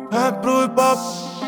Бро и пап.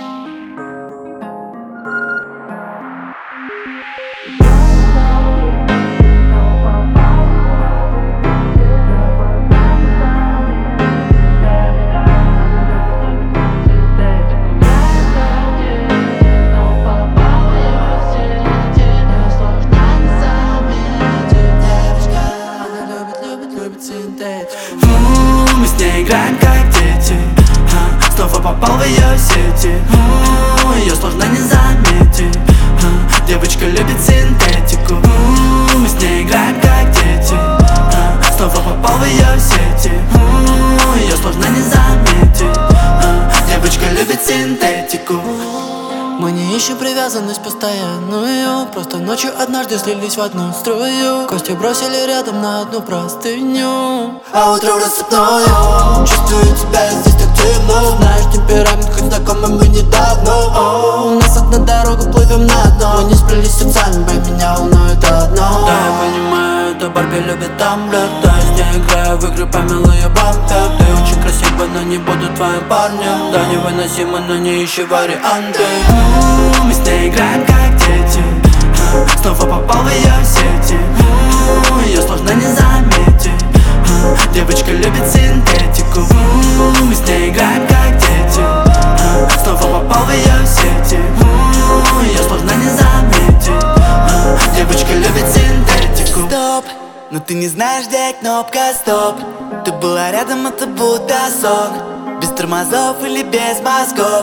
Мы с ней играем как дети, снова попал в ее сети. Ее сложно не заметить, девочка любит синтетику. Мы с ней играем как дети, снова попал в ее сети. Ее сложно не заметить, девочка любит синтетику. Мы не ищем привязанность постоянную, просто ночью однажды слились в одну струю. Кости бросили рядом на одну простыню, а утром рассыпную. Чувствую тебя здесь так темно. Знаешь темперамент, хоть знакомы мы недавно. У нас одна дорога, плывем на дно. Мы не сплелись сердцами, бэй, меня волнует одно. Да, я понимаю, это Барби любит тамблер. Да, я с ней играю в игры, помилуя бампер. Ты очень красива, но не буду твоим парнем. Да, невыносимо, но не ищи варианты. Мы с ней играем как дети, снова попал в ее сети. Ее сложно не заметить, девочка любит синтетику. Мы с ней играем как дети, снова попал в ее сети. Ее сложно не заметить, девочка любит синтетику. Стоп, но ты не знаешь, где кнопка стоп. Ты была рядом, это будто сон, без тормозов или без мозгов.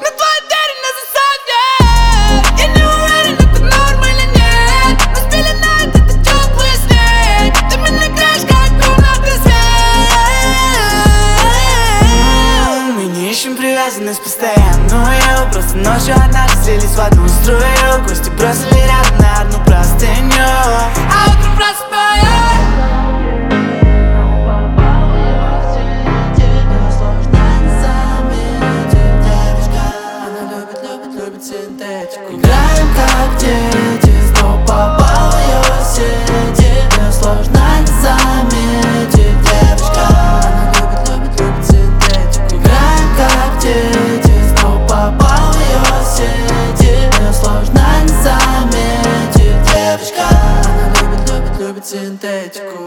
Привязанность постоянную, просто ночью однажды слились в одну струю. Кости бросили рядом на одну простыню, а утром просыпаюсь. Тебя сложно не заметить, девочка. Она любит синтетику. Играем как дети, снова попал в ее сеть. Тебя сложно не заметить, девочка. Она любит синтетику. Играем как дети, снова попал в ее сеть. Тебя сложно не заметить, девочка. Она любит синтетику.